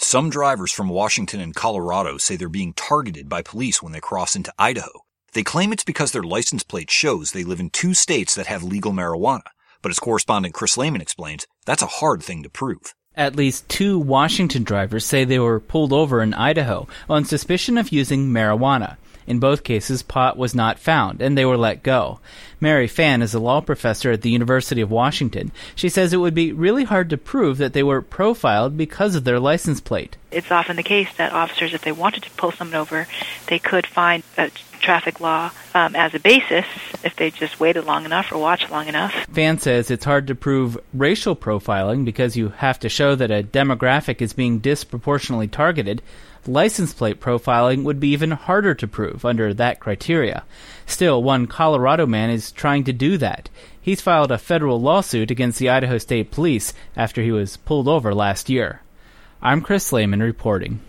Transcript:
Some drivers from Washington and Colorado say they're being targeted by police when they cross into Idaho. They claim it's because their license plate shows they live in 2 states that have legal marijuana. But as correspondent Chris Lehman explains, that's a hard thing to prove. At least 2 Washington drivers say they were pulled over in Idaho on suspicion of using marijuana. In both cases, pot was not found, and they were let go. Mary Phan is a law professor at the University of Washington. She says it would be really hard to prove that they were profiled because of their license plate. It's often the case that officers, if they wanted to pull someone over, they could find a traffic law as a basis if they just waited long enough or watched long enough. Phan says it's hard to prove racial profiling because you have to show that a demographic is being disproportionately targeted. License plate profiling would be even harder to prove under that criteria. Still, one Colorado man is trying to do that. He's filed a federal lawsuit against the Idaho State Police after he was pulled over last year. I'm Chris Lehman reporting.